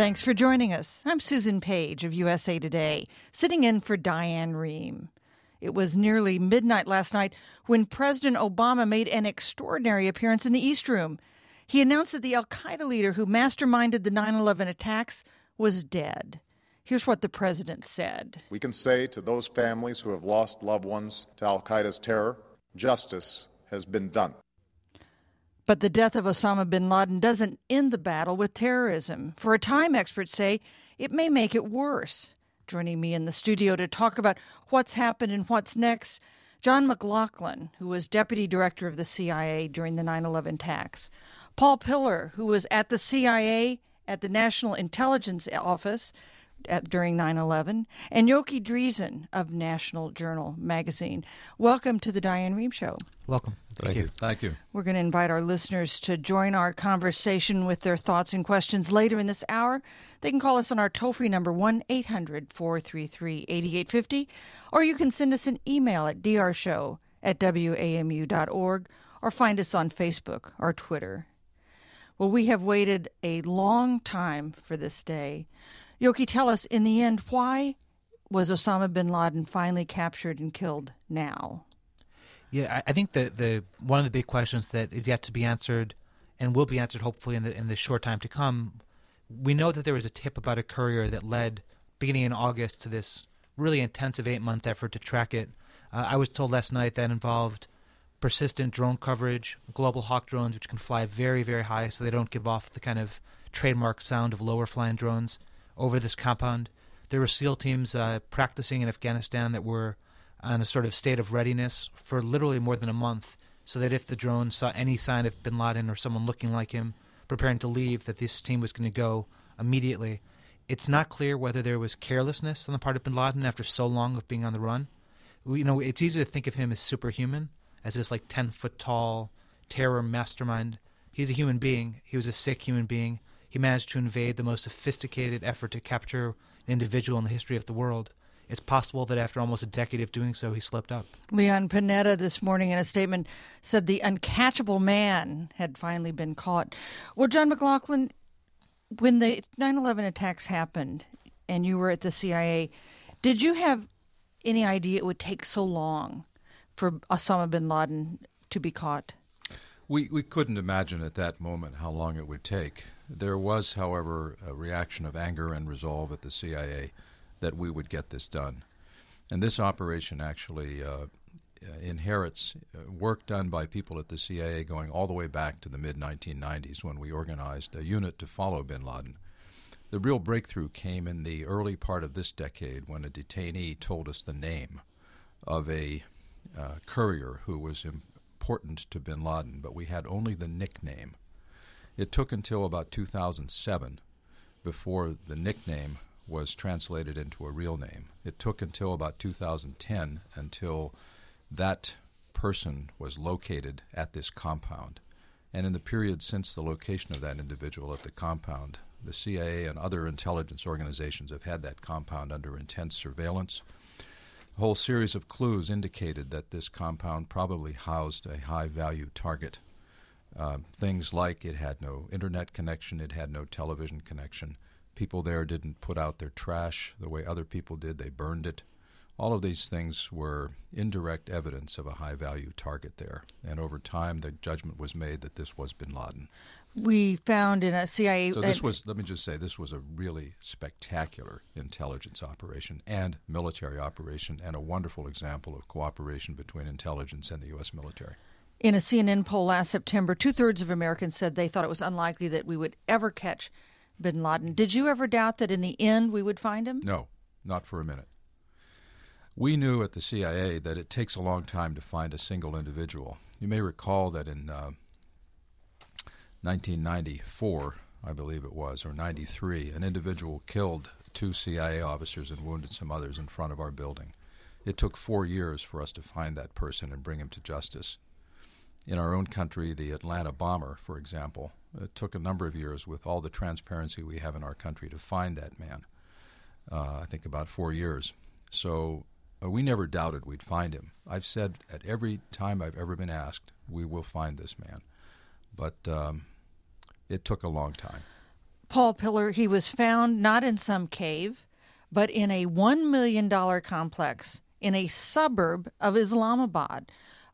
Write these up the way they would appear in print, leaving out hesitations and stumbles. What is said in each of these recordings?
Thanks for joining us. I'm Susan Page of USA Today, sitting in for Diane Rehm. It was nearly midnight last night when President Obama made an extraordinary appearance in the East Room. He announced that the al-Qaeda leader who masterminded the 9/11 attacks was dead. Here's what the president said. We can say to those families who have lost loved ones to al-Qaeda's terror, justice has been done. But the death of Osama bin Laden doesn't end the battle with terrorism. For a time, experts say it may make it worse. Joining me in the studio to talk about what's happened and what's next, John McLaughlin, who was deputy director of the CIA during the 9/11 attacks. Paul Pillar, who was at the CIA at the National Intelligence Office during 9/11, and Yoki Dreesen of National Journal magazine. Welcome to the Diane Rehm Show. Welcome. Thank you. Thank you. We're going to invite our listeners to join our conversation with their thoughts and questions later in this hour. They can call us on our toll-free number 1-800-433-8850, or you can send us an email at drshow@wamu.org, or find us on Facebook or Twitter. Well, we have waited a long time for this day. Yoki, tell us, in the end, why was Osama bin Laden finally captured and killed now? Yeah, I think the one of the big questions that is yet to be answered and will be answered hopefully in the short time to come, we know that there was a tip about a courier that led, beginning in August, to this really intensive 8-month effort to track it. I was told last night that involved persistent drone coverage, Global Hawk drones, which can fly very, very high so they don't give off the kind of trademark sound of lower flying drones over this compound. There were SEAL teams practicing in Afghanistan that were on a sort of state of readiness for literally more than a month, so that if the drone saw any sign of bin Laden or someone looking like him preparing to leave, that this team was going to go immediately. It's not clear whether there was carelessness on the part of bin Laden after so long of being on the run. It's easy to think of him as superhuman, as this like 10-foot-tall terror mastermind. He's a human being. He was a sick human being. He managed to invade the most sophisticated effort to capture an individual in the history of the world. It's possible that after almost a decade of doing so, he slipped up. Leon Panetta this morning in a statement said the uncatchable man had finally been caught. Well, John McLaughlin, when the 9/11 attacks happened and you were at the CIA, did you have any idea it would take so long for Osama bin Laden to be caught? We couldn't imagine at that moment how long it would take. There was, however, a reaction of anger and resolve at the CIA that we would get this done. And this operation actually inherits work done by people at the CIA going all the way back to the mid-1990s when we organized a unit to follow bin Laden. The real breakthrough came in the early part of this decade when a detainee told us the name of a courier who was important to bin Laden, but we had only the nickname. It took until about 2007 before the nickname was translated into a real name. It took until about 2010 until that person was located at this compound. And in the period since the location of that individual at the compound, the CIA and other intelligence organizations have had that compound under intense surveillance. A whole series of clues indicated that this compound probably housed a high-value target. Things like it had no internet connection, it had no television connection. People there didn't put out their trash the way other people did. They burned it. All of these things were indirect evidence of a high-value target there. And over time, the judgment was made that this was bin Laden. We found in a CIA... So this was, let me just say, this was a really spectacular intelligence operation and military operation and a wonderful example of cooperation between intelligence and the U.S. military. In a CNN poll last September, 2/3 of Americans said they thought it was unlikely that we would ever catch bin Laden. Did you ever doubt that in the end we would find him? No, not for a minute. We knew at the CIA that it takes a long time to find a single individual. You may recall that in 1994, I believe it was, or 93, an individual killed 2 CIA officers and wounded some others in front of our building. It took 4 years for us to find that person and bring him to justice. In our own country, the Atlanta bomber, for example, it took a number of years with all the transparency we have in our country to find that man. I think about 4 years. So we never doubted we'd find him. I've said at every time I've ever been asked, we will find this man. But it took a long time. Paul Pillar, he was found not in some cave, but in a $1 million complex in a suburb of Islamabad.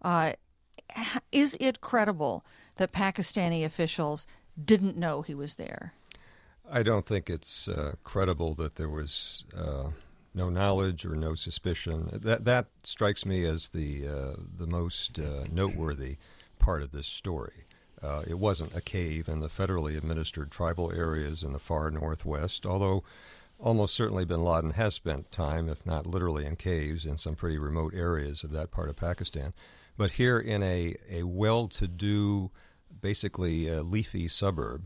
Is it credible that Pakistani officials didn't know he was there? I don't think it's credible that there was no knowledge or no suspicion. That strikes me as the most noteworthy part of this story. It wasn't a cave in the federally administered tribal areas in the far northwest, although almost certainly bin Laden has spent time, if not literally in caves, in some pretty remote areas of that part of Pakistan. But here in a well-to-do, basically leafy suburb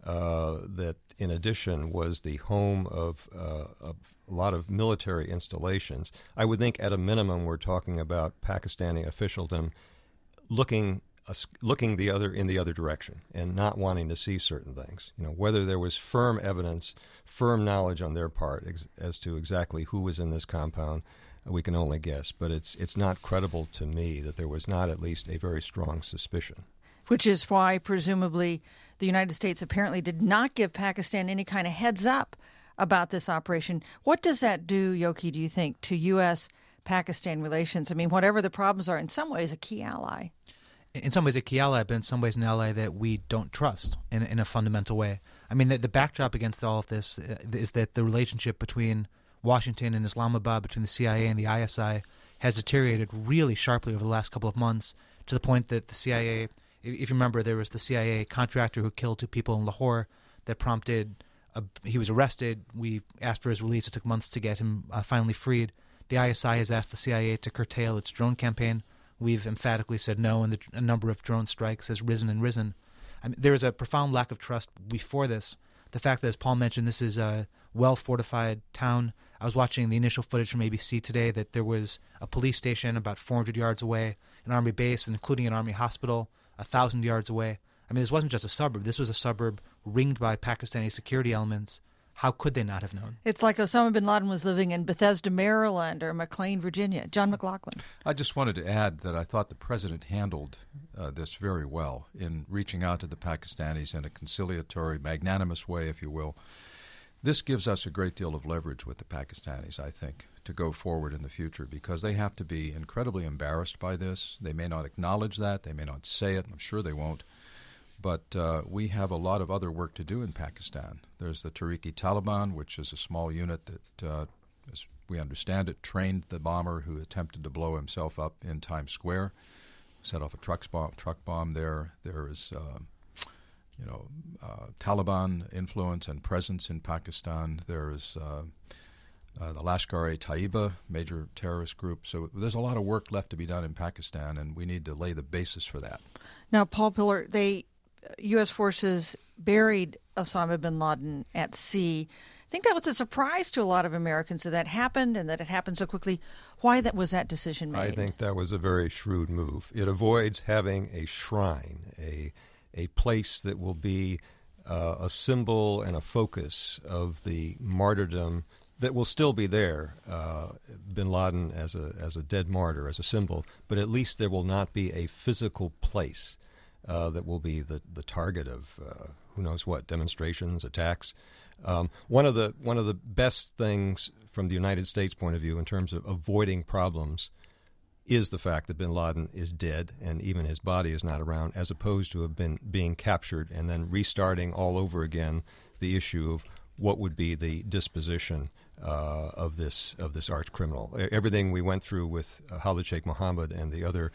that in addition was the home of a lot of military installations, I would think at a minimum we're talking about Pakistani officialdom looking in the other direction and not wanting to see certain things. Whether there was firm evidence, firm knowledge on their part as to exactly who was in this compound, we can only guess. But it's not credible to me that there was not at least a very strong suspicion. Which is why, presumably, the United States apparently did not give Pakistan any kind of heads up about this operation. What does that do, Yoki, do you think, to U.S.-Pakistan relations? I mean, whatever the problems are, in some ways, a key ally. In some ways a key ally, but in some ways an ally that we don't trust in a fundamental way. I mean, the backdrop against all of this is that the relationship between Washington and Islamabad, between the CIA and the ISI, has deteriorated really sharply over the last couple of months, to the point that the CIA, if you remember, there was the CIA contractor who killed 2 people in Lahore that prompted, he was arrested. We asked for his release. It took months to get him finally freed. The ISI has asked the CIA to curtail its drone campaign. We've emphatically said no, and a number of drone strikes has risen and risen. I mean, there is a profound lack of trust before this. The fact that, as Paul mentioned, this is a well-fortified town. I was watching the initial footage from ABC today that there was a police station about 400 yards away, an army base, including an army hospital 1,000 yards away. I mean, this wasn't just a suburb. This was a suburb ringed by Pakistani security elements. How could they not have known? It's like Osama bin Laden was living in Bethesda, Maryland, or McLean, Virginia. John McLaughlin. I just wanted to add that I thought the president handled this very well in reaching out to the Pakistanis in a conciliatory, magnanimous way, if you will. This gives us a great deal of leverage with the Pakistanis, I think, to go forward in the future, because they have to be incredibly embarrassed by this. They may not acknowledge that. They may not say it. I'm sure they won't. But we have a lot of other work to do in Pakistan. There's the Tehrik-i-Taliban, which is a small unit that, as we understand it, trained the bomber who attempted to blow himself up in Times Square, set off a truck bomb there. There is, Taliban influence and presence in Pakistan. There is the Lashkar-e-Taiba, major terrorist group. So there's a lot of work left to be done in Pakistan, and we need to lay the basis for that. Now, Paul Pillar, U.S. forces buried Osama bin Laden at sea. I think that was a surprise to a lot of Americans that happened and that it happened so quickly. Why was that decision made? I think that was a very shrewd move. It avoids having a shrine, a place that will be a symbol and a focus of the martyrdom that will still be there, bin Laden as a dead martyr, as a symbol, but at least there will not be a physical place that will be the target of who knows what, demonstrations, attacks. One of the best things from the United States point of view in terms of avoiding problems is the fact that bin Laden is dead and even his body is not around, as opposed to being captured and then restarting all over again the issue of what would be the disposition of this arch criminal. Everything we went through with Khalid Sheikh Mohammed and the other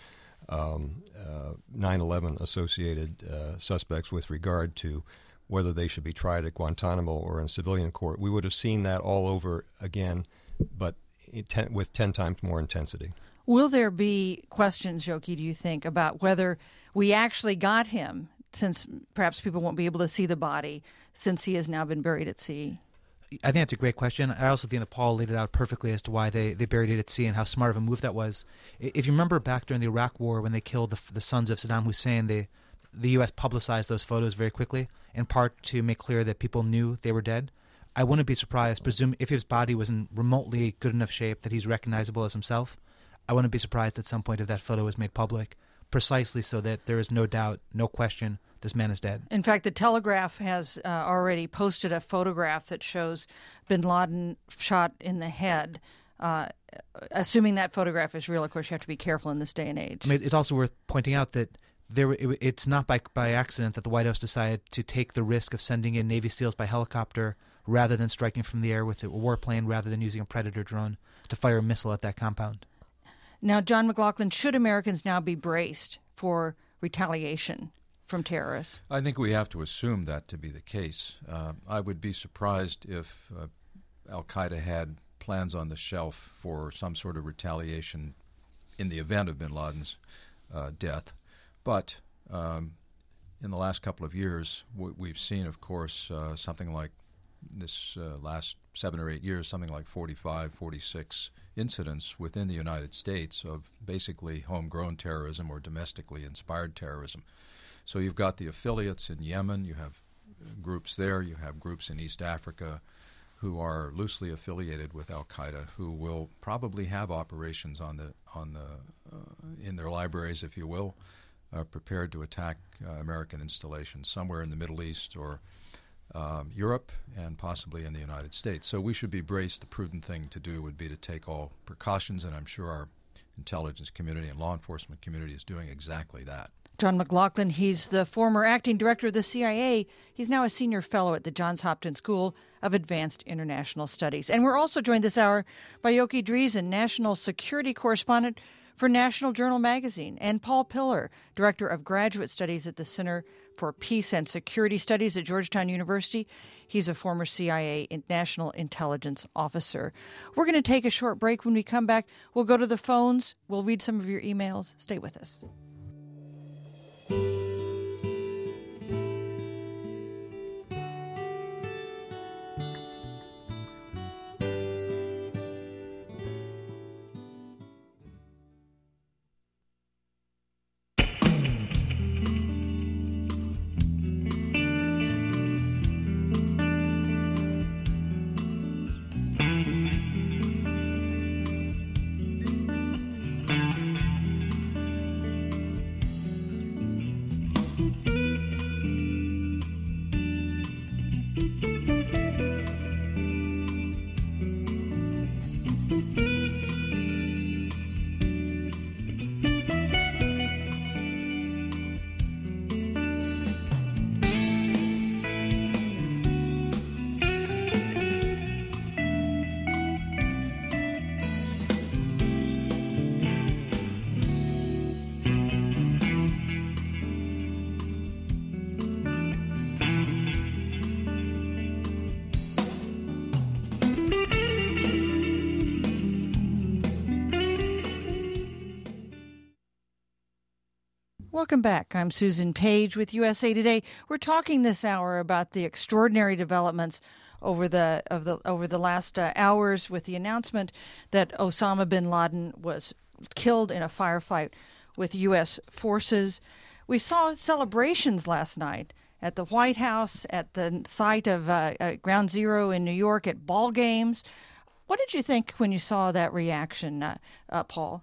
9/11 associated suspects with regard to whether they should be tried at Guantanamo or in civilian court, we would have seen that all over again, but with 10 times more intensity. Will there be questions, Yoki, do you think, about whether we actually got him, since perhaps people won't be able to see the body, since he has now been buried at sea? I think that's a great question. I also think that Paul laid it out perfectly as to why they buried it at sea and how smart of a move that was. If you remember back during the Iraq War when they killed the sons of Saddam Hussein, the U.S. publicized those photos very quickly, in part to make clear that people knew they were dead. I wouldn't be surprised, if his body was in remotely good enough shape that he's recognizable as himself, I wouldn't be surprised at some point if that photo was made public. precisely so that there is no doubt, no question, this man is dead. In fact, the Telegraph has already posted a photograph that shows bin Laden shot in the head. Assuming that photograph is real, of course, you have to be careful in this day and age. I mean, it's also worth pointing out that it's not by accident that the White House decided to take the risk of sending in Navy SEALs by helicopter rather than striking from the air with a warplane, rather than using a Predator drone to fire a missile at that compound. Now, John McLaughlin, should Americans now be braced for retaliation from terrorists? I think we have to assume that to be the case. I would be surprised if al-Qaeda had plans on the shelf for some sort of retaliation in the event of bin Laden's death. But in the last couple of years, we've seen, of course, something like this last 7 or 8 years, something like 45, 46 incidents within the United States of basically homegrown terrorism or domestically inspired terrorism. So you've got the affiliates in Yemen, you have groups there, you have groups in East Africa who are loosely affiliated with al-Qaeda, who will probably have operations in their libraries, if you will, prepared to attack American installations somewhere in the Middle East or Europe and possibly in the United States. So we should be braced. The prudent thing to do would be to take all precautions, and I'm sure our intelligence community and law enforcement community is doing exactly that. John McLaughlin, he's the former acting director of the CIA. He's now a senior fellow at the Johns Hopkins School of Advanced International Studies. And we're also joined this hour by Yoki Driesen, national security correspondent for National Journal magazine, and Paul Pillar, director of graduate studies at the Center for Peace and Security Studies at Georgetown University. He's a former CIA national intelligence officer. We're going to take a short break. When we come back, we'll go to the phones. We'll read some of your emails. Stay with us. Welcome back. I'm Susan Page with USA Today. We're talking this hour about the extraordinary developments over the last hours with the announcement that Osama bin Laden was killed in a firefight with U.S. forces. We saw celebrations last night at the White House, at the site of Ground Zero in New York, at ball games. What did you think when you saw that reaction, Paul?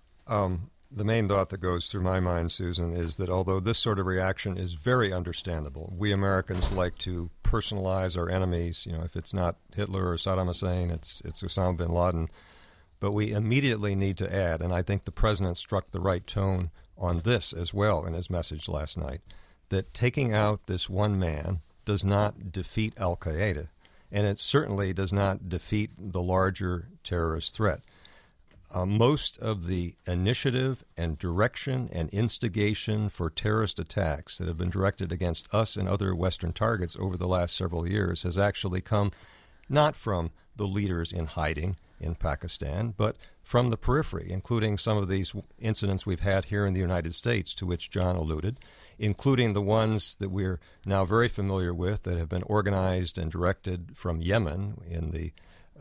The main thought that goes through my mind, Susan, is that although this sort of reaction is very understandable, we Americans like to personalize our enemies. You know, if it's not Hitler or Saddam Hussein, it's Osama bin Laden. But we immediately need to add, and I think the president struck the right tone on this as well in his message last night, that taking out this one man does not defeat al-Qaeda, and it certainly does not defeat the larger terrorist threat. Most of the initiative and direction and instigation for terrorist attacks that have been directed against us and other Western targets over the last several years has actually come not from the leaders in hiding in Pakistan, but from the periphery, including some of these incidents we've had here in the United States, to which John alluded, including the ones that we're now very familiar with that have been organized and directed from Yemen in the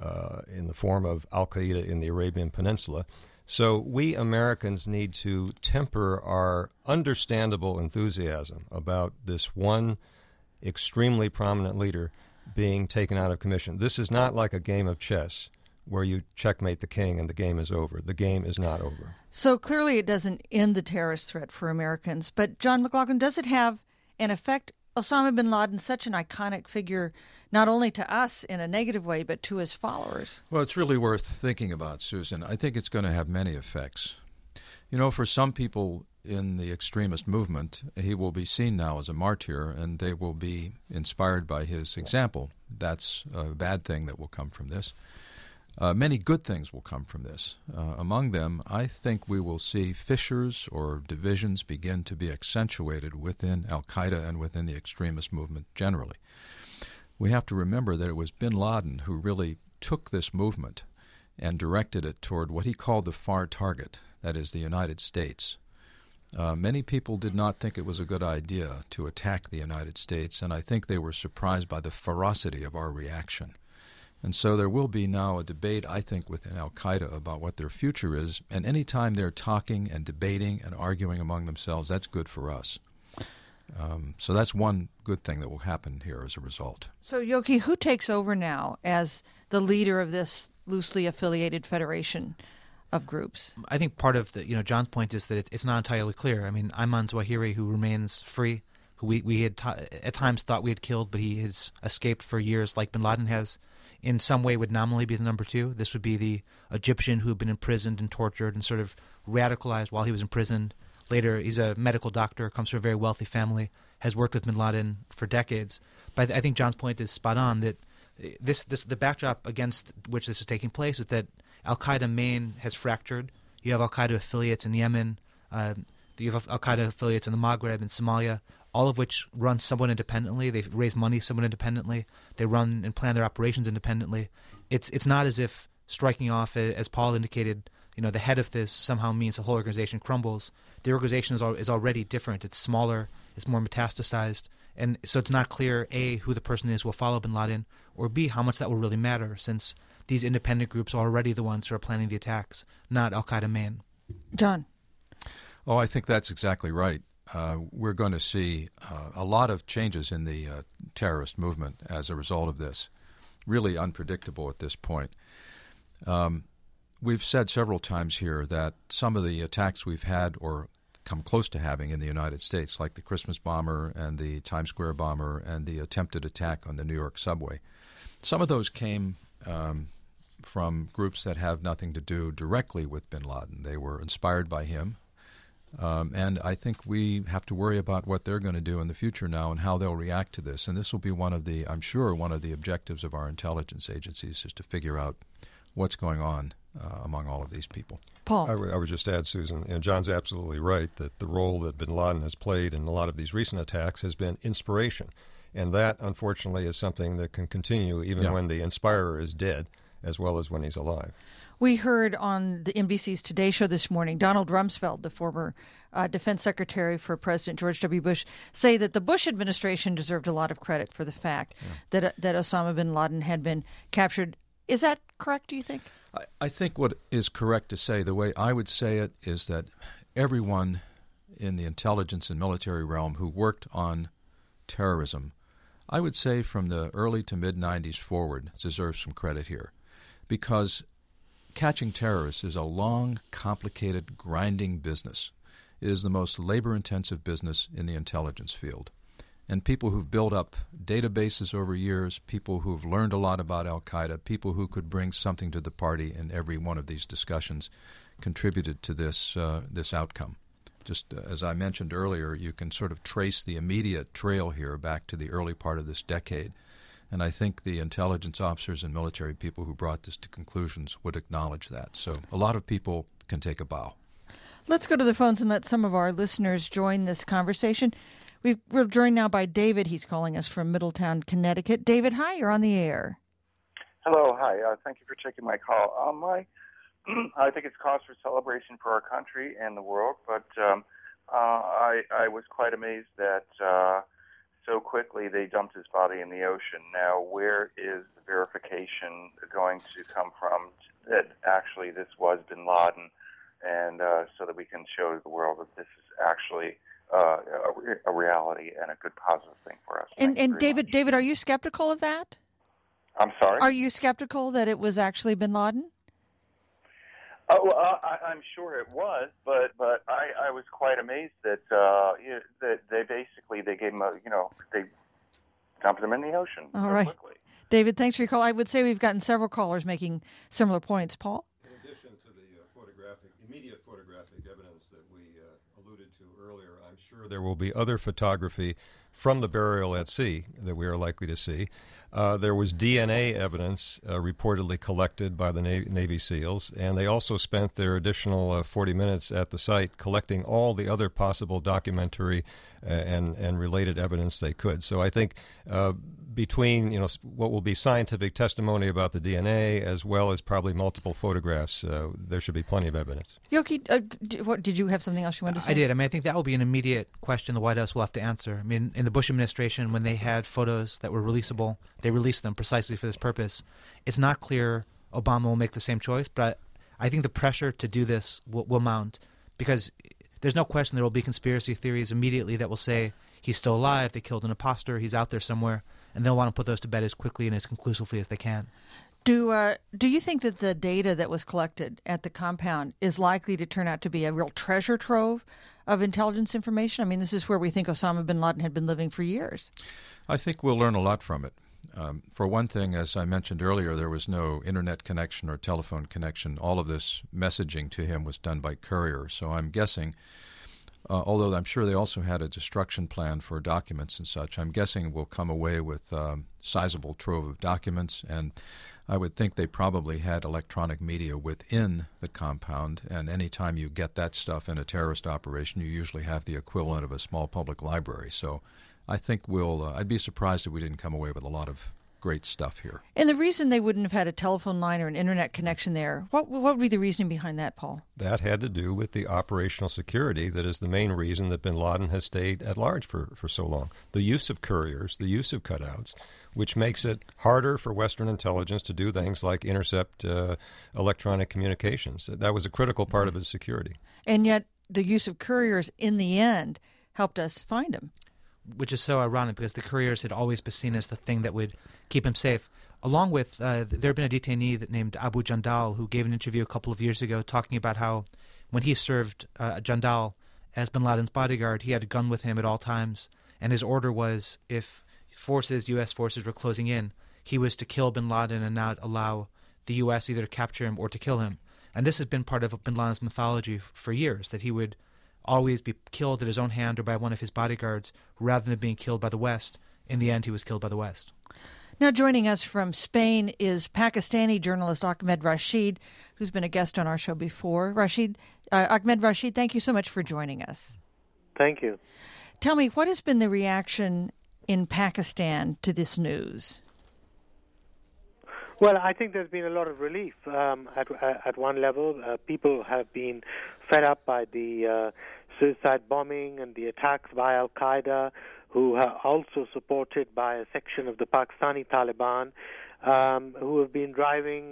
form of al-Qaeda in the Arabian Peninsula. So we Americans need to temper our understandable enthusiasm about this one extremely prominent leader being taken out of commission. This is not like a game of chess where you checkmate the king and the game is over. The game is not over. So clearly it doesn't end the terrorist threat for Americans. But, John McLaughlin, does it have an effect? Osama bin Laden, such an iconic figure, not only to us in a negative way, but to his followers. Well, it's really worth thinking about, Susan. I think it's going to have many effects. You know, for some people in the extremist movement, he will be seen now as a martyr, and they will be inspired by his example. That's a bad thing that will come from this. Many good things will come from this. Among them, I think we will see fissures or divisions begin to be accentuated within al-Qaeda and within the extremist movement generally. We have to remember that it was bin Laden who really took this movement and directed it toward what he called the far target, that is, the United States. Many people did not think it was a good idea to attack the United States, and I think they were surprised by the ferocity of our reaction. And so there will be now a debate, I think, within al-Qaeda about what their future is, and any time they're talking and debating and arguing among themselves, that's good for us. So that's one good thing that will happen here as a result. So, Yoki, who takes over now as the leader of this loosely affiliated federation of groups? I think part of John's point is that it's not entirely clear. I mean, Ayman Zawahiri, who remains free, who we had at times thought we had killed, but he has escaped for years, like bin Laden has, in some way would nominally be the number two. This would be the Egyptian who had been imprisoned and tortured and sort of radicalized while he was imprisoned. Later, he's a medical doctor, comes from a very wealthy family, has worked with bin Laden for decades. But I think John's point is spot on, that the backdrop against which this is taking place is that al-Qaeda main has fractured. You have al-Qaeda affiliates in Yemen, you have al-Qaeda affiliates in the Maghreb and Somalia, all of which run somewhat independently. They raise money somewhat independently. They run and plan their operations independently. It's not as if striking off, as Paul indicated, the head of this somehow means the whole organization crumbles. The organization is already different. It's smaller. It's more metastasized. And so it's not clear, A, who the person is who will follow bin Laden, or B, how much that will really matter, since these independent groups are already the ones who are planning the attacks, not al-Qaeda main. John. Oh, I think that's exactly right. We're going to see a lot of changes in the terrorist movement as a result of this. Really unpredictable at this point. We've said several times here that some of the attacks we've had or come close to having in the United States, like the Christmas bomber and the Times Square bomber and the attempted attack on the New York subway, some of those came from groups that have nothing to do directly with bin Laden. They were inspired by him. And I think we have to worry about what they're going to do in the future now and how they'll react to this. And this will be I'm sure one of the objectives of our intelligence agencies is to figure out what's going on among all of these people. Paul. I would just add, Susan, and John's absolutely right, that the role that bin Laden has played in a lot of these recent attacks has been inspiration. And that, unfortunately, is something that can continue even when the inspirer is dead, as well as when he's alive. We heard on the NBC's Today Show this morning, Donald Rumsfeld, the former defense secretary for President George W. Bush, say that the Bush administration deserved a lot of credit for the fact that Osama bin Laden had been captured. Is that correct, do you think? I think what is correct to say, the way I would say it, is that everyone in the intelligence and military realm who worked on terrorism, I would say from the early to mid-'90s forward, deserves some credit here. Because catching terrorists is a long, complicated, grinding business. It is the most labor-intensive business in the intelligence field. And people who've built up databases over years, people who've learned a lot about al-Qaeda, people who could bring something to the party in every one of these discussions contributed to this outcome. Just as I mentioned earlier, you can sort of trace the immediate trail here back to the early part of this decade. And I think the intelligence officers and military people who brought this to conclusions would acknowledge that. So a lot of people can take a bow. Let's go to the phones and let some of our listeners join this conversation. We're joined now by David. He's calling us from Middletown, Connecticut. David, hi, you're on the air. Hello, hi. Thank you for taking my call. I think it's cause for celebration for our country and the world, but I was quite amazed that so quickly they dumped his body in the ocean. Now, where is the verification going to come from that actually this was bin Laden, and so that we can show the world that this is actually a reality and a good positive thing for us. And David, are you skeptical of that? I'm sorry? Are you skeptical that it was actually bin Laden? Oh, well, I'm sure it was, but I was quite amazed that that they gave him they dumped him in the ocean All so right. quickly. David, thanks for your call. I would say we've gotten several callers making similar points. Paul? In addition to the immediate photographic evidence that we alluded to earlier, I'm sure there will be other photography from the burial at sea that we are likely to see. There was DNA evidence reportedly collected by the Navy SEALs, and they also spent their additional 40 minutes at the site collecting all the other possible documentary and related evidence they could. So I think between what will be scientific testimony about the DNA as well as probably multiple photographs, there should be plenty of evidence. Yoki, did you have something else you wanted to say? I did. I think that will be an immediate question the White House will have to answer. In the Bush administration, when they had photos that were releasable, they released them precisely for this purpose. It's not clear Obama will make the same choice, but I think the pressure to do this will mount, because there's no question there will be conspiracy theories immediately that will say he's still alive, they killed an imposter, he's out there somewhere, and they'll want to put those to bed as quickly and as conclusively as they can. Do you think that the data that was collected at the compound is likely to turn out to be a real treasure trove of intelligence information? This is where we think Osama bin Laden had been living for years. I think we'll learn a lot from it. For one thing, as I mentioned earlier, there was no internet connection or telephone connection. All of this messaging to him was done by courier. So I'm guessing, although I'm sure they also had a destruction plan for documents and such, I'm guessing we'll come away with sizable trove of documents, and I would think they probably had electronic media within the compound, and any time you get that stuff in a terrorist operation, you usually have the equivalent of a small public library. So I think I'd be surprised if we didn't come away with a lot of great stuff here. And the reason they wouldn't have had a telephone line or an internet connection there, what would be the reasoning behind that, Paul? That had to do with the operational security that is the main reason that bin Laden has stayed at large for so long. The use of couriers, the use of cutouts, which makes it harder for Western intelligence to do things like intercept electronic communications. That was a critical part of his security. And yet the use of couriers in the end helped us find him. Which is so ironic, because the couriers had always been seen as the thing that would keep him safe. Along with, there had been a detainee named Abu Jandal who gave an interview a couple of years ago talking about how when he served Jandal as bin Laden's bodyguard, he had a gun with him at all times, and his order was if U.S. forces were closing in, he was to kill bin Laden and not allow the U.S. either to capture him or to kill him. And this has been part of bin Laden's mythology for years, that he would always be killed at his own hand or by one of his bodyguards rather than being killed by the West. In the end, he was killed by the West. Now joining us from Spain is Pakistani journalist Ahmed Rashid, who's been a guest on our show before. Ahmed Rashid, thank you so much for joining us. Thank you. Tell me, what has been the reaction in Pakistan to this news? Well, I think there's been a lot of relief. At one level, people have been fed up by the suicide bombing and the attacks by Al-Qaeda, who are also supported by a section of the Pakistani Taliban, who have been driving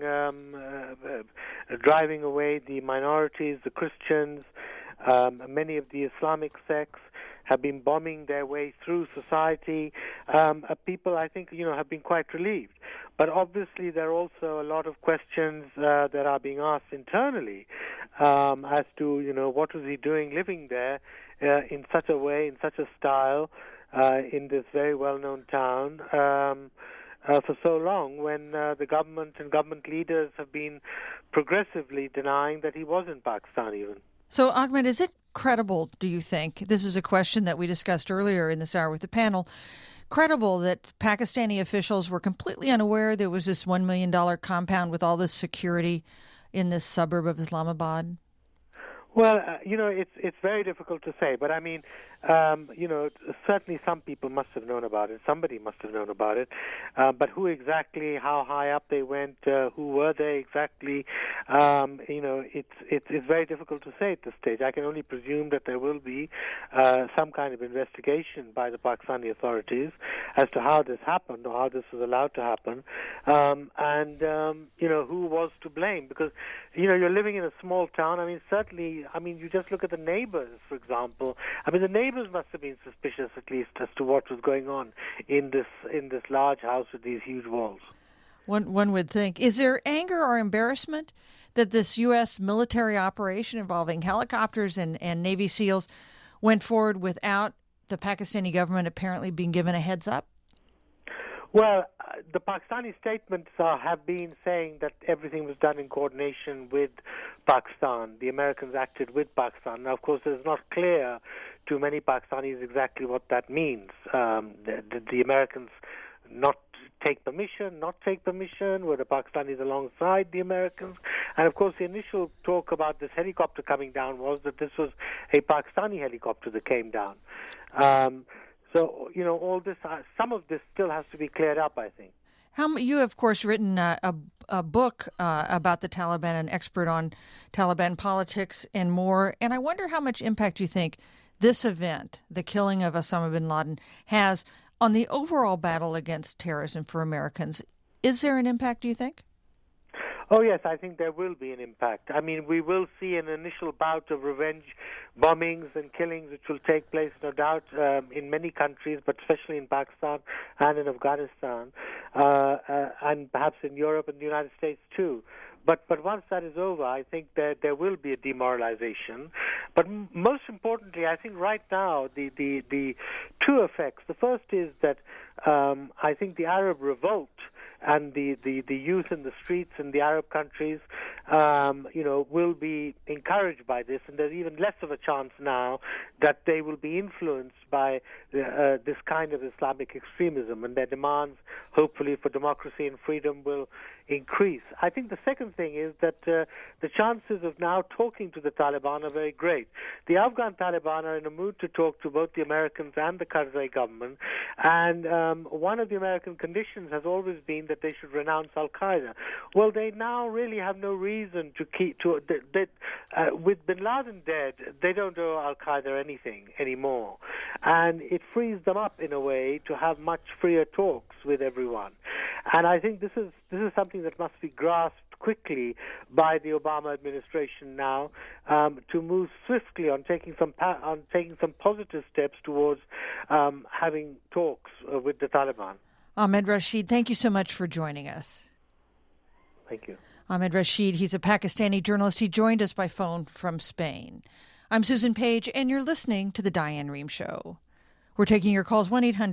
away the minorities, the Christians. Many of the Islamic sects have been bombing their way through society. People, I think, have been quite relieved. But obviously, there are also a lot of questions that are being asked internally as to, what was he doing living there in such a way, in such a style, in this very well-known town for so long, when the government and government leaders have been progressively denying that he was in Pakistan even. So, Ahmed, is it credible, do you think? This is a question that we discussed earlier in this hour with the panel. Credible that Pakistani officials were completely unaware there was this $1 million compound with all this security in this suburb of Islamabad? Well, it's very difficult to say, but I mean, certainly some people must have known about it. Somebody must have known about it. But who exactly, how high up they went, who were they exactly, it's very difficult to say at this stage. I can only presume that there will be some kind of investigation by the Pakistani authorities as to how this happened or how this was allowed to happen, and who was to blame. Because, you're living in a small town. You just look at the neighbors, for example. The neighbors must have been suspicious, at least, as to what was going on in this large house with these huge walls. One would think. Is there anger or embarrassment that this U.S. military operation involving helicopters and Navy SEALs went forward without the Pakistani government apparently being given a heads up? Well, the Pakistani statements have been saying that everything was done in coordination with Pakistan. The Americans acted with Pakistan. Now, of course, it's not clear to many Pakistanis exactly what that means. The Americans not take permission, were the Pakistanis alongside the Americans? And, of course, the initial talk about this helicopter coming down was that this was a Pakistani helicopter that came down. So, all this, some of this still has to be cleared up, I think. You have, of course, written a book about the Taliban, an expert on Taliban politics and more. And I wonder how much impact you think this event, the killing of Osama bin Laden, has on the overall battle against terrorism for Americans. Is there an impact, do you think? Oh, yes, I think there will be an impact. I mean, we will see an initial bout of revenge bombings and killings which will take place, no doubt, in many countries, but especially in Pakistan and in Afghanistan, and perhaps in Europe and the United States too. But once that is over, I think that there will be a demoralization. But most importantly, I think right now the two effects. The first is that I think the Arab revolt and the youth in the streets in the Arab countries, will be encouraged by this, and there's even less of a chance now that they will be influenced by this kind of Islamic extremism, and their demands, hopefully, for democracy and freedom will increase. I think the second thing is that the chances of now talking to the Taliban are very great. The Afghan Taliban are in a mood to talk to both the Americans and the Karzai government, and one of the American conditions has always been that they should renounce Al-Qaeda. Well, they now really have no reason to keep to. With bin Laden dead, they don't owe Al-Qaeda anything anymore, and it frees them up in a way to have much freer talks with everyone. And I think this is something that must be grasped quickly by the Obama administration now, to move swiftly on taking some positive steps towards having talks with the Taliban. Ahmed Rashid, thank you so much for joining us. Thank you. Ahmed Rashid, he's a Pakistani journalist. He joined us by phone from Spain. I'm Susan Page, and you're listening to The Diane Rehm Show. We're taking your calls,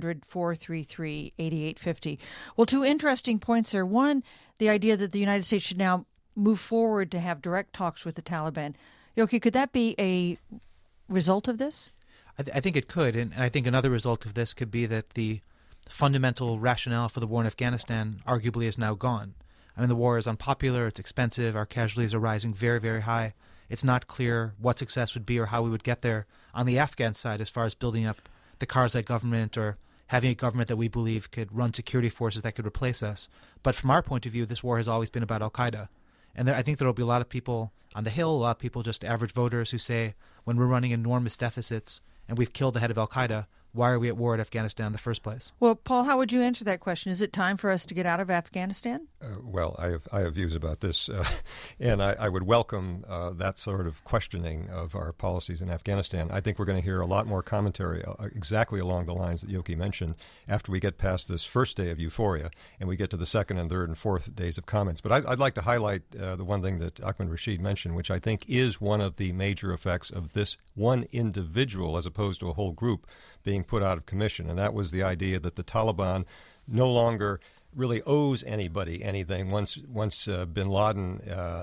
1-800-433-8850. Well, two interesting points there. One, the idea that the United States should now move forward to have direct talks with the Taliban. Yoki, could that be a result of this? I think it could, and I think another result of this could be that the fundamental rationale for the war in Afghanistan arguably is now gone. I mean, the war is unpopular, it's expensive, our casualties are rising very, very high. It's not clear what success would be or how we would get there on the Afghan side as far as building up the Karzai government or having a government that we believe could run security forces that could replace us. But from our point of view, this war has always been about Al-Qaeda. And I think there will be a lot of people on the Hill, a lot of people, just average voters, who say, when we're running enormous deficits and we've killed the head of Al-Qaeda, why are we at war in Afghanistan in the first place? Well, Paul, how would you answer that question? Is it time for us to get out of Afghanistan? Well, I have views about this, and I would welcome that sort of questioning of our policies in Afghanistan. I think we're going to hear a lot more commentary exactly along the lines that Yoki mentioned after we get past this first day of euphoria and we get to the second and third and fourth days of comments. But I'd like to highlight the one thing that Ahmed Rashid mentioned, which I think is one of the major effects of this one individual as opposed to a whole group being put out of commission, and that was the idea that the Taliban no longer really owes anybody anything once bin Laden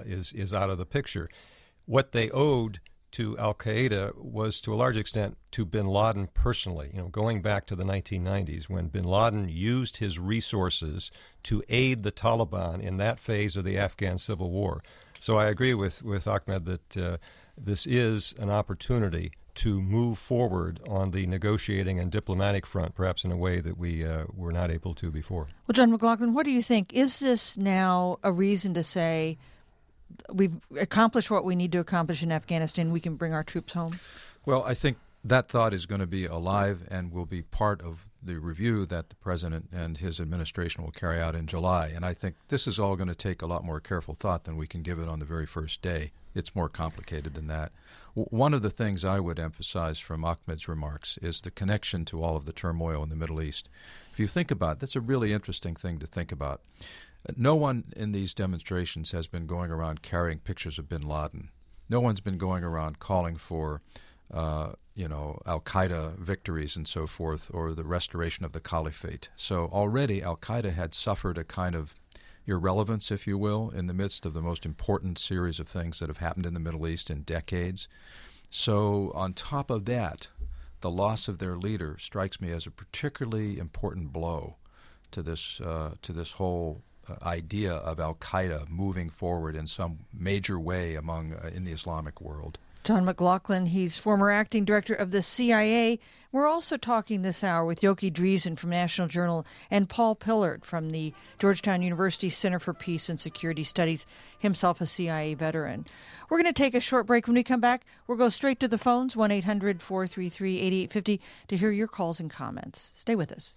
is out of the picture. What they owed to Al-Qaeda was to a large extent to bin Laden personally, going back to the 1990s when bin Laden used his resources to aid the Taliban in that phase of the Afghan civil war. So I agree with Ahmed that this is an opportunity to move forward on the negotiating and diplomatic front, perhaps in a way that we were not able to before. Well, John McLaughlin, what do you think? Is this now a reason to say we've accomplished what we need to accomplish in Afghanistan, we can bring our troops home? Well, I think that thought is going to be alive and will be part of the review that the President and his administration will carry out in July. And I think this is all going to take a lot more careful thought than we can give it on the very first day. It's more complicated than that. One of the things I would emphasize from Ahmed's remarks is the connection to all of the turmoil in the Middle East. If you think about it, that's a really interesting thing to think about. No one in these demonstrations has been going around carrying pictures of bin Laden. No one's been going around calling for, Al-Qaeda victories and so forth, or the restoration of the caliphate. So already Al-Qaeda had suffered a kind of irrelevance, if you will, in the midst of the most important series of things that have happened in the Middle East in decades. So on top of that, the loss of their leader strikes me as a particularly important blow to this whole idea of Al-Qaeda moving forward in some major way in the Islamic world. John McLaughlin, he's former acting director of the CIA. We're also talking this hour with Yochi Dreesen from National Journal and Paul Pillard from the Georgetown University Center for Peace and Security Studies, himself a CIA veteran. We're going to take a short break. When we come back, we'll go straight to the phones, 1-800-433-8850, to hear your calls and comments. Stay with us.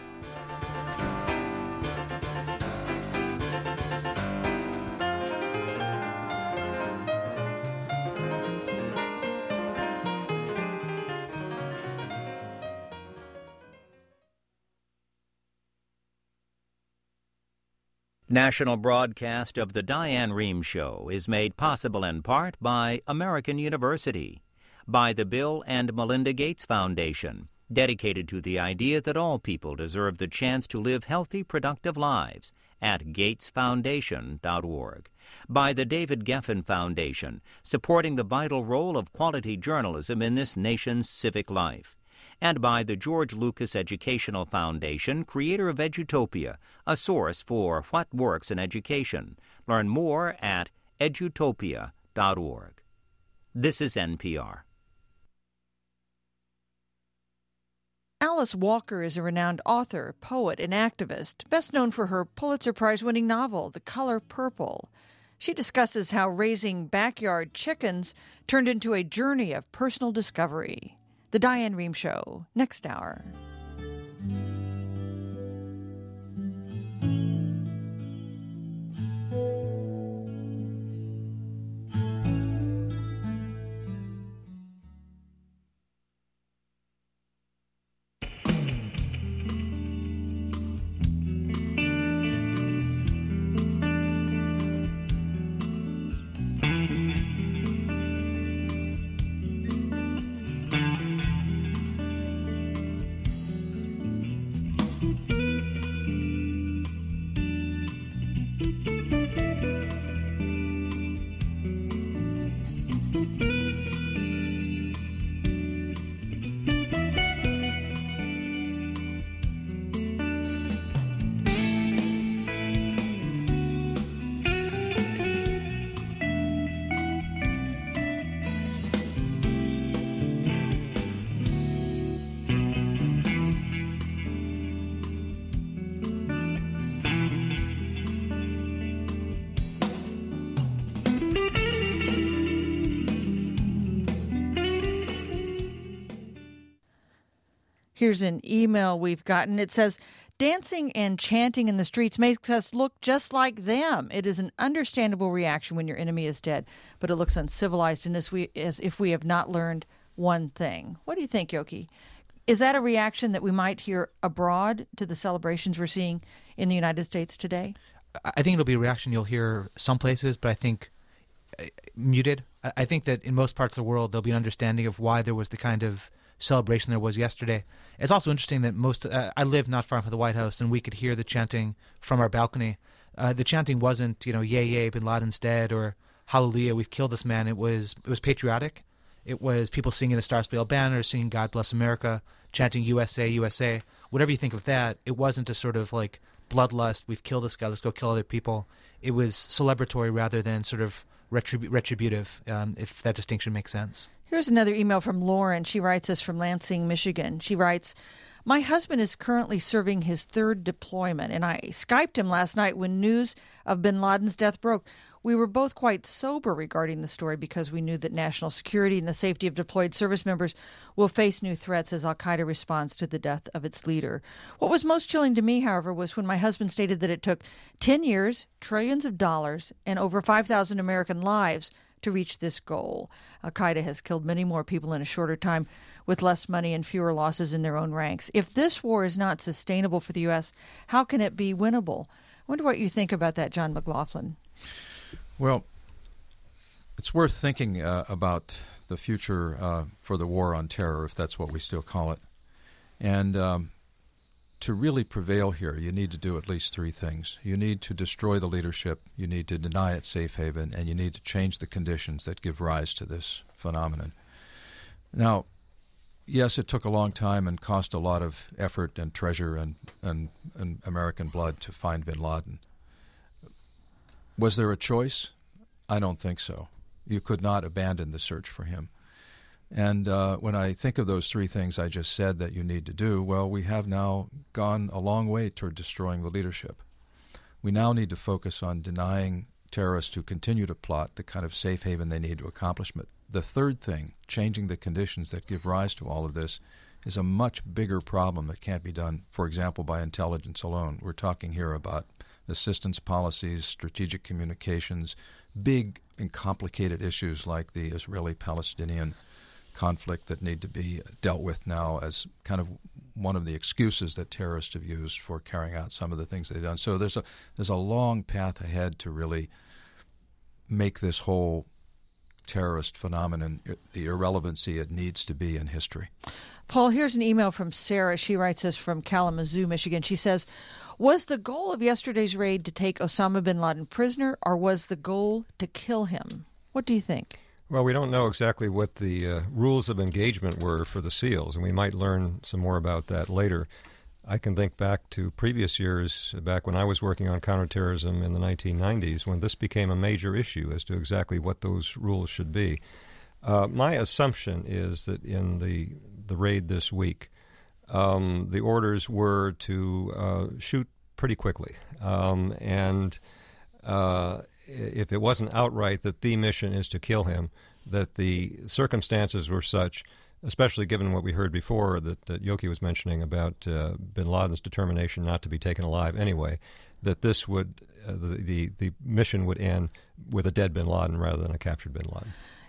National broadcast of the Diane Rehm Show is made possible in part by American University, by the Bill and Melinda Gates Foundation, dedicated to the idea that all people deserve the chance to live healthy, productive lives, at gatesfoundation.org, by the David Geffen Foundation, supporting the vital role of quality journalism in this nation's civic life, and by the George Lucas Educational Foundation, creator of Edutopia, a source for what works in education. Learn more at edutopia.org. This is NPR. Alice Walker is a renowned author, poet, and activist, best known for her Pulitzer Prize-winning novel, The Color Purple. She discusses how raising backyard chickens turned into a journey of personal discovery. The Diane Rehm Show, next hour. Here's an email we've gotten. It says, dancing and chanting in the streets makes us look just like them. It is an understandable reaction when your enemy is dead, but it looks uncivilized and as if we have not learned one thing. What do you think, Yochi? Is that a reaction that we might hear abroad to the celebrations we're seeing in the United States today? I think it'll be a reaction you'll hear some places, but I think muted. I think that in most parts of the world, there'll be an understanding of why there was the kind of celebration there was yesterday. It's also interesting that I live not far from the White House, and we could hear the chanting from our balcony. The chanting wasn't, yay, yay, bin Laden's dead, or hallelujah, we've killed this man. It was patriotic. It was people singing the Star-Spangled Banner, singing God Bless America, chanting USA, USA. Whatever you think of that, it wasn't a sort of like bloodlust, we've killed this guy, let's go kill other people. It was celebratory rather than sort of retributive, if that distinction makes sense. Here's another email from Lauren. She writes us from Lansing, Michigan. She writes, my husband is currently serving his third deployment, and I Skyped him last night when news of bin Laden's death broke. We were both quite sober regarding the story because we knew that national security and the safety of deployed service members will face new threats as al-Qaeda responds to the death of its leader. What was most chilling to me, however, was when my husband stated that it took 10 years, trillions of dollars, and over 5,000 American lives to reach this goal. Al-Qaeda has killed many more people in a shorter time with less money and fewer losses in their own ranks. If this war is not sustainable for the U.S., how can it be winnable? wonder what you think about that, John McLaughlin. Well, it's worth thinking about the future for the war on terror, if that's what we still call it. And to really prevail here, you need to do at least three things. You need to destroy the leadership, you need to deny it safe haven, and you need to change the conditions that give rise to this phenomenon. Now, yes, it took a long time and cost a lot of effort and treasure and American blood to find bin Laden. Was there a choice? I don't think so. You could not abandon the search for him. And when I think of those three things I just said that you need to do, well, we have now gone a long way toward destroying the leadership. We now need to focus on denying terrorists who continue to plot the kind of safe haven they need to accomplish it. The third thing, changing the conditions that give rise to all of this, is a much bigger problem that can't be done, for example, by intelligence alone. We're talking here about assistance policies, strategic communications, big and complicated issues like the Israeli-Palestinian conflict that need to be dealt with now as kind of one of the excuses that terrorists have used for carrying out some of the things they've done. So there's a long path ahead to really make this whole terrorist phenomenon the irrelevancy it needs to be in history. Paul, here's an email from Sarah. She writes us from Kalamazoo, Michigan. She says, was the goal of yesterday's raid to take Osama bin Laden prisoner, or was the goal to kill him? What do you think? Well, we don't know exactly what the rules of engagement were for the SEALs, and we might learn some more about that later. I can think back to previous years, back when I was working on counterterrorism in the 1990s, when this became a major issue as to exactly what those rules should be. My assumption is that in the raid this week, the orders were to shoot pretty quickly. And if it wasn't outright that the mission is to kill him, that the circumstances were such, especially given what we heard before that Yoki was mentioning about bin Laden's determination not to be taken alive anyway, that this would the mission would end with a dead bin Laden rather than a captured bin Laden.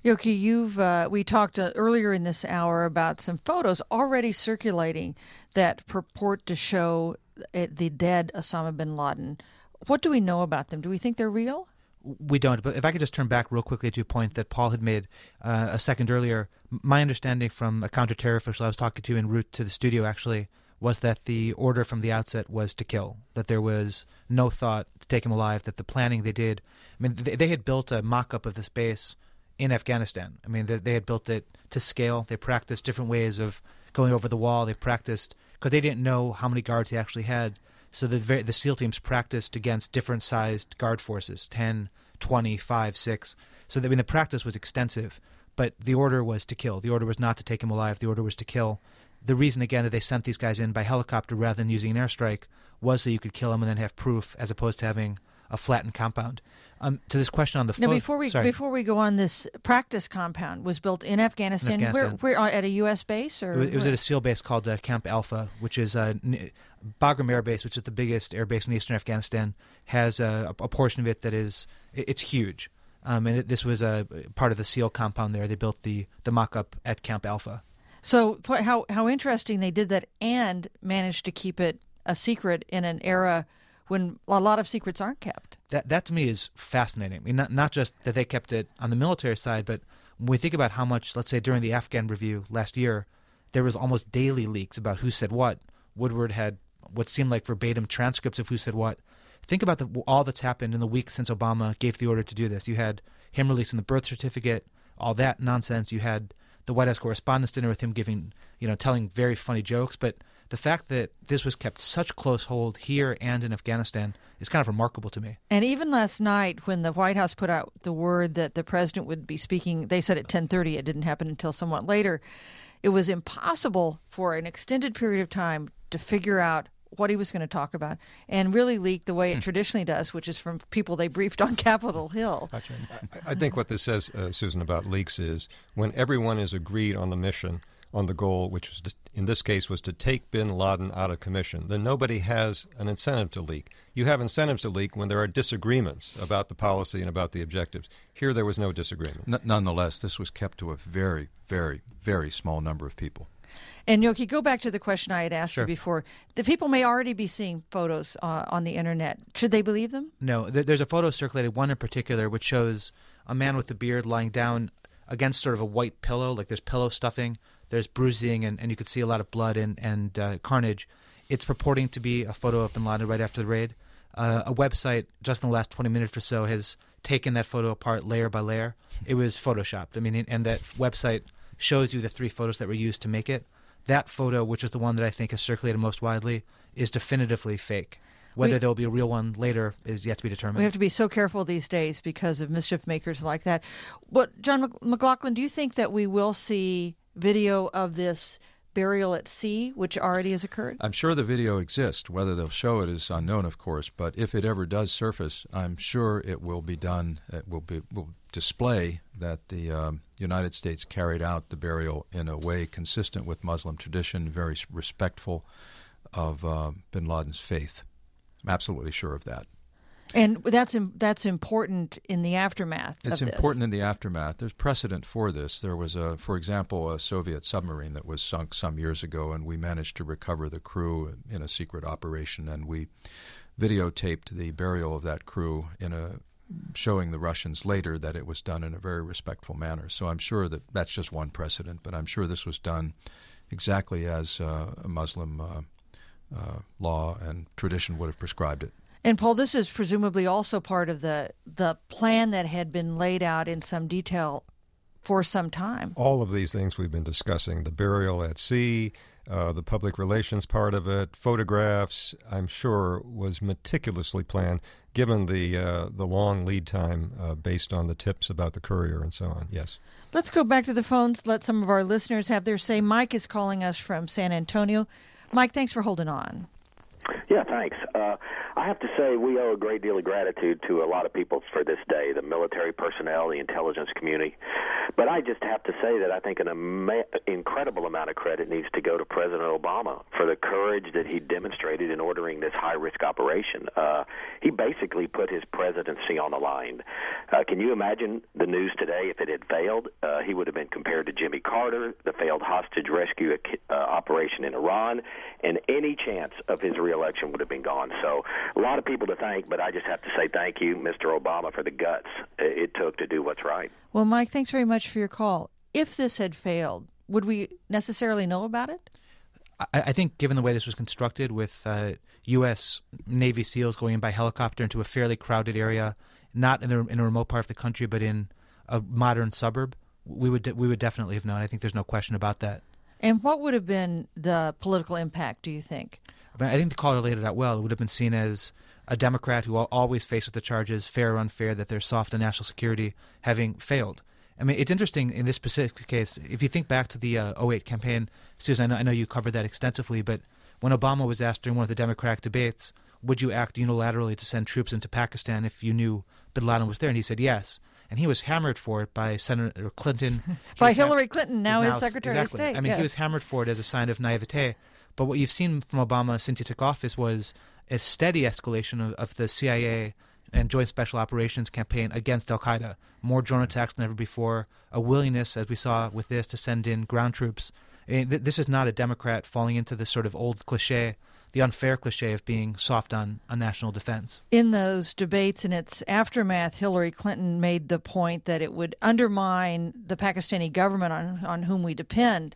Yoki, we talked earlier in this hour about some photos already circulating that purport to show the dead Osama bin Laden. What do we know about them? Do we think they're real? We don't, but if I could just turn back real quickly to a point that Paul had made a second earlier. My understanding from a counter-terror official I was talking to en route to the studio actually was that the order from the outset was to kill, that there was no thought to take him alive, that the planning they did, I mean, they had built a mock-up of this base in Afghanistan. I mean, they had built it to scale. They practiced different ways of going over the wall. They practiced, because they didn't know how many guards they actually had. So the SEAL teams practiced against different sized guard forces, 10, 20, 5, 6. So the practice was extensive, but the order was to kill. The order was not to take him alive. The order was to kill. The reason, again, that they sent these guys in by helicopter rather than using an airstrike was so you could kill them and then have proof, as opposed to having a flattened compound. To this question on the now, before we go on, this practice compound was built in Afghanistan. Where at a U.S. base, or it was at a SEAL base called Camp Alpha, which is Bagram Air Base, which is the biggest air base in eastern Afghanistan. Has a portion of it that is it's huge, and this was a part of the SEAL compound there. They built the mock-up at Camp Alpha. So how interesting they did that and managed to keep it a secret in an era when a lot of secrets aren't kept. That to me is fascinating. I mean, not just that they kept it on the military side, but when we think about how much, let's say during the Afghan review last year, there was almost daily leaks about who said what. Woodward had what seemed like verbatim transcripts of who said what. Think about all that's happened in the week since Obama gave the order to do this. You had him releasing the birth certificate, all that nonsense. You had the White House Correspondents' Dinner with him telling very funny jokes, but the fact that this was kept such close hold here and in Afghanistan is kind of remarkable to me. And even last night, when the White House put out the word that the president would be speaking, they said at 10:30. It didn't happen until somewhat later. It was impossible for an extended period of time to figure out what he was going to talk about and really leak the way it traditionally does, which is from people they briefed on Capitol Hill. I think what this says, Susan, about leaks is when everyone is agreed on the mission, on the goal, which was in this case was to take bin Laden out of commission, then nobody has an incentive to leak. You have incentives to leak when there are disagreements about the policy and about the objectives. Here there was no disagreement. Nonetheless, this was kept to a very, very, very small number of people. And Yoki, go back to the question I had asked Sure. you before. The people may already be seeing photos on the internet. Should they believe them? No, there's a photo circulated, one in particular, which shows a man with a beard lying down against sort of a white pillow, like there's pillow stuffing, there's bruising, and you could see a lot of blood and carnage. It's purporting to be a photo of bin Laden right after the raid. A website, just in the last 20 minutes or so, has taken that photo apart layer by layer. It was photoshopped. I mean, and that website shows you the 3 photos that were used to make it. That photo, which is the one that I think is circulated most widely, is definitively fake. Whether there'll be a real one later is yet to be determined. We have to be so careful these days because of mischief makers like that. But John McLaughlin, do you think that we will see video of this burial at sea, which already has occurred? I'm sure the video exists. Whether they'll show it is unknown, of course. But if it ever does surface, I'm sure it will be done. It will display that the United States carried out the burial in a way consistent with Muslim tradition, very respectful of bin Laden's faith. I'm absolutely sure of that. And that's important in the aftermath of this. It's important in the aftermath. There's precedent for this. There was, for example, a Soviet submarine that was sunk some years ago, and we managed to recover the crew in a secret operation, and we videotaped the burial of that crew showing the Russians later that it was done in a very respectful manner. So I'm sure that that's just one precedent, but I'm sure this was done exactly as a Muslim law and tradition would have prescribed it. And Paul, this is presumably also part of the plan that had been laid out in some detail for some time. All of these things we've been discussing, the burial at sea, the public relations part of it, photographs, I'm sure was meticulously planned, given the long lead time based on the tips about the courier and so on. Yes. Let's go back to the phones, let some of our listeners have their say. Mike is calling us from San Antonio. Mike, thanks for holding on. Yeah, thanks. I have to say we owe a great deal of gratitude to a lot of people for this day, the military personnel, the intelligence community. But I just have to say that I think an incredible amount of credit needs to go to President Obama for the courage that he demonstrated in ordering this high-risk operation. He basically put his presidency on the line. Can you imagine the news today if it had failed? He would have been compared to Jimmy Carter, the failed hostage rescue operation in Iran, and any chance of his reelection would have been gone. So a lot of people to thank, but I just have to say thank you, Mr. Obama, for the guts it took to do what's right. Well, Mike, thanks very much for your call. If this had failed, would we necessarily know about it? I think given the way this was constructed with U.S. Navy SEALs going in by helicopter into a fairly crowded area, not in a remote part of the country, but in a modern suburb, we would definitely have known. I think there's no question about that. And what would have been the political impact, do you think? I think the caller laid it out well. It would have been seen as a Democrat who always faces the charges, fair or unfair, that they're soft on national security, having failed. I mean, it's interesting in this specific case. If you think back to the 2008 campaign, Susan, I know you covered that extensively, but when Obama was asked during one of the Democratic debates, would you act unilaterally to send troops into Pakistan if you knew bin Laden was there? And he said yes. And he was hammered for it by Senator Clinton. By Hillary Clinton, now his Secretary of State. I mean, yes. He was hammered for it as a sign of naivete. But what you've seen from Obama since he took office was a steady escalation of the CIA and Joint Special Operations campaign against al-Qaeda. More drone attacks than ever before, a willingness, as we saw with this, to send in ground troops. This is not a Democrat falling into this sort of old cliche, the unfair cliche of being soft on national defense. In those debates and its aftermath, Hillary Clinton made the point that it would undermine the Pakistani government on whom we depend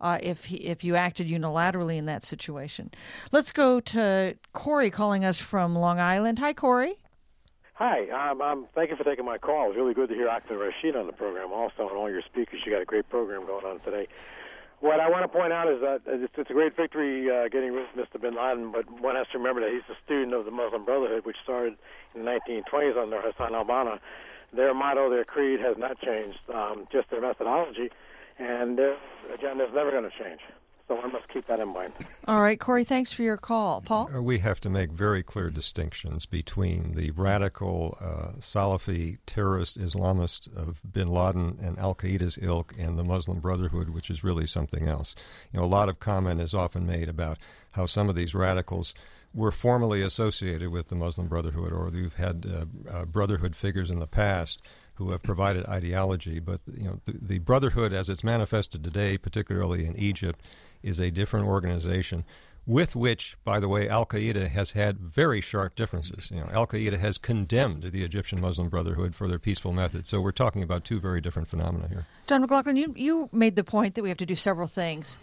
if you acted unilaterally in that situation. Let's go to Corey calling us from Long Island. Hi, Corey. Hi, thank you for taking my call. It was really good to hear Akhtar Rashid on the program. Also, and all your speakers, you got a great program going on today. What I want to point out is that it's a great victory getting rid of Mr. bin Laden, but one has to remember that he's a student of the Muslim Brotherhood, which started in the 1920s under Hassan al-Banna. Their motto, their creed has not changed, just their methodology, and their agenda is never going to change. So one must keep that in mind. All right, Corey, thanks for your call. Paul? We have to make very clear distinctions between the radical Salafi terrorist Islamists of bin Laden and al-Qaeda's ilk and the Muslim Brotherhood, which is really something else. You know, a lot of comment is often made about how some of these radicals were formally associated with the Muslim Brotherhood, or we've had Brotherhood figures in the past who have provided ideology. But the Brotherhood, as it's manifested today, particularly in Egypt, is a different organization with which, by the way, Al-Qaeda has had very sharp differences. Al-Qaeda has condemned the Egyptian Muslim Brotherhood for their peaceful methods. So we're talking about two very different phenomena here. John McLaughlin, you made the point that we have to do several things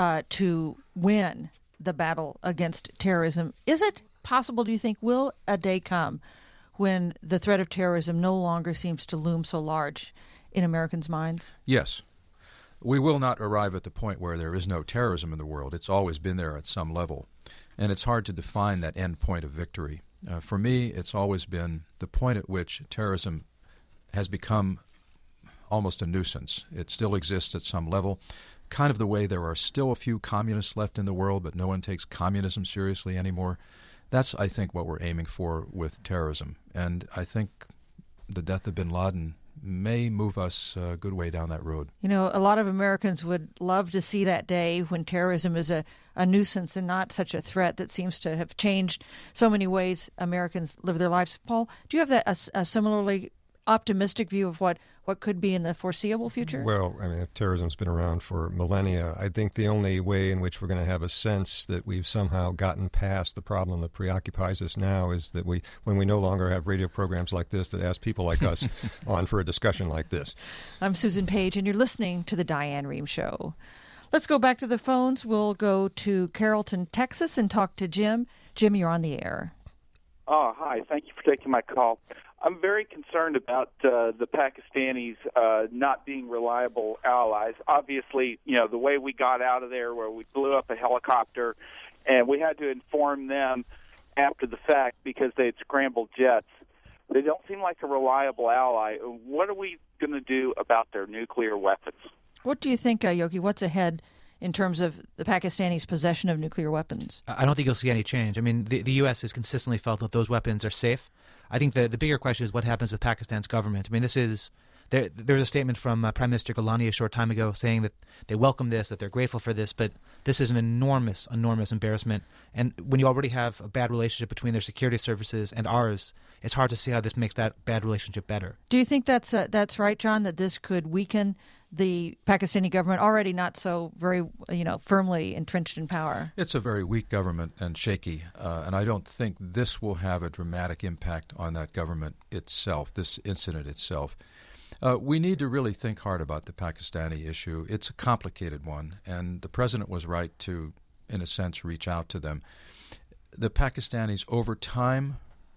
to win the battle against terrorism. Is it possible, do you think, will a day come when the threat of terrorism no longer seems to loom so large in Americans' minds? Yes. We will not arrive at the point where there is no terrorism in the world. It's always been there at some level. And it's hard to define that end point of victory. For me, it's always been the point at which terrorism has become almost a nuisance. It still exists at some level, kind of the way there are still a few communists left in the world, but no one takes communism seriously anymore. That's, I think, what we're aiming for with terrorism. And I think the death of bin Laden may move us a good way down that road. A lot of Americans would love to see that day when terrorism is a nuisance and not such a threat that seems to have changed so many ways Americans live their lives. Paul, do you have a similarly optimistic view of what could be in the foreseeable future? Well, if terrorism's been around for millennia, I think the only way in which we're going to have a sense that we've somehow gotten past the problem that preoccupies us now is that when we no longer have radio programs like this that ask people like us on for a discussion like this. I'm Susan Page, and you're listening to The Diane Rehm Show. Let's go back to the phones. We'll go to Carrollton, Texas, and talk to Jim. Jim, you're on the air. Oh, hi. Thank you for taking my call. I'm very concerned about the Pakistanis not being reliable allies. Obviously, the way we got out of there, where we blew up a helicopter, and we had to inform them after the fact because they had scrambled jets. They don't seem like a reliable ally. What are we going to do about their nuclear weapons? What do you think, Yogi? What's ahead in terms of the Pakistanis' possession of nuclear weapons? I don't think you'll see any change. The U.S. has consistently felt that those weapons are safe. I think the bigger question is what happens with Pakistan's government. There's a statement from Prime Minister Gilani a short time ago saying that they welcome this, that they're grateful for this, but this is an enormous embarrassment. And when you already have a bad relationship between their security services and ours, it's hard to see how this makes that bad relationship better. Do you think that's right, John, that this could weaken the Pakistani government, already not so very, firmly entrenched in power? It's a very weak government and shaky, and I don't think this will have a dramatic impact on that government itself, this incident itself. We need to really think hard about the Pakistani issue. It's a complicated one, and the president was right to, in a sense, reach out to them. The Pakistanis, over time,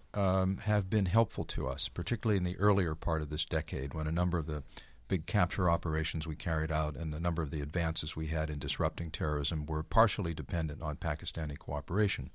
have been helpful to us, particularly in the earlier part of this decade when a number of the big capture operations we carried out and a number of the advances we had in disrupting terrorism were partially dependent on Pakistani cooperation.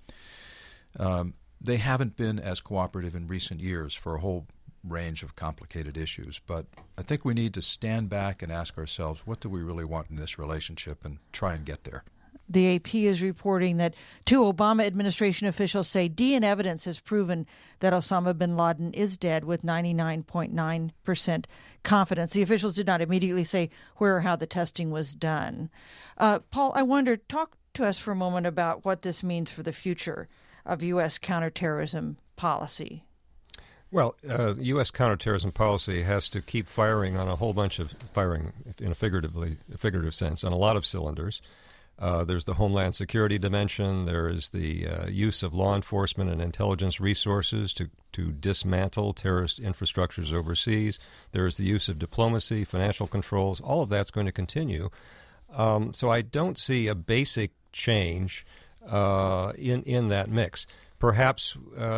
They haven't been as cooperative in recent years for a whole range of complicated issues, but I think we need to stand back and ask ourselves, what do we really want in this relationship, and try and get there. The AP is reporting that two Obama administration officials say DNA evidence has proven that Osama bin Laden is dead with 99.9% confidence. The officials did not immediately say where or how the testing was done. Paul, I wonder, talk to us for a moment about what this means for the future of U.S. counterterrorism policy. Well, U.S. counterterrorism policy has to keep firing on a whole bunch of firing, in a figurative sense, on a lot of cylinders. There's the Homeland Security dimension. There is the use of law enforcement and intelligence resources to dismantle terrorist infrastructures overseas. There is the use of diplomacy, financial controls. All of that's going to continue. So I don't see a basic change in that mix. Perhaps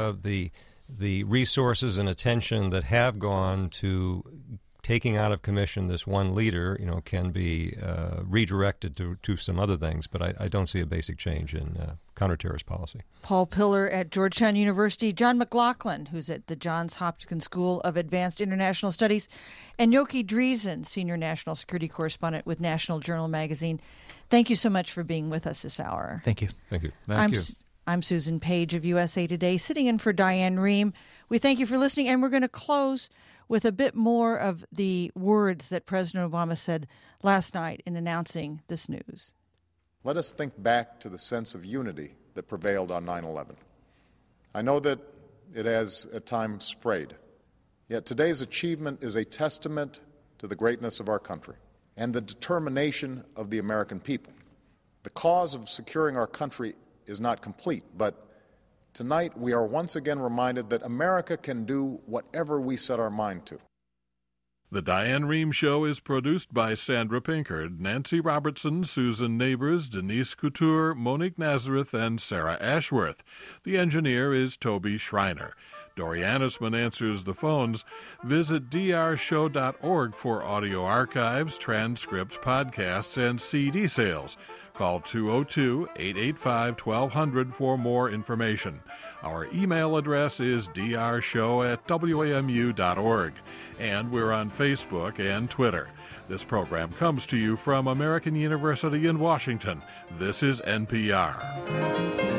the resources and attention that have gone to taking out of commission this one leader, can be redirected to some other things, but I don't see a basic change in counterterrorist policy. Paul Pillar at Georgetown University, John McLaughlin, who's at the Johns Hopkins School of Advanced International Studies, and Yogi Dreesen, Senior National Security Correspondent with National Journal Magazine. Thank you so much for being with us this hour. Thank you. Thank you. Thank you. I'm Susan Page of USA Today, sitting in for Diane Rehm. We thank you for listening, and we're going to close with a bit more of the words that President Obama said last night in announcing this news. Let us think back to the sense of unity that prevailed on 9/11. I know that it has at times frayed. Yet today's achievement is a testament to the greatness of our country and the determination of the American people. The cause of securing our country is not complete, but tonight we are once again reminded that America can do whatever we set our mind to. The Diane Rehm Show is produced by Sandra Pinkard, Nancy Robertson, Susan Neighbors, Denise Couture, Monique Nazareth, and Sarah Ashworth. The engineer is Toby Schreiner. Dori Annisman answers the phones. Visit drshow.org for audio archives, transcripts, podcasts, and CD sales. Call 202-885-1200 for more information. Our email address is drshow@wamu.org. And we're on Facebook and Twitter. This program comes to you from American University in Washington. This is NPR.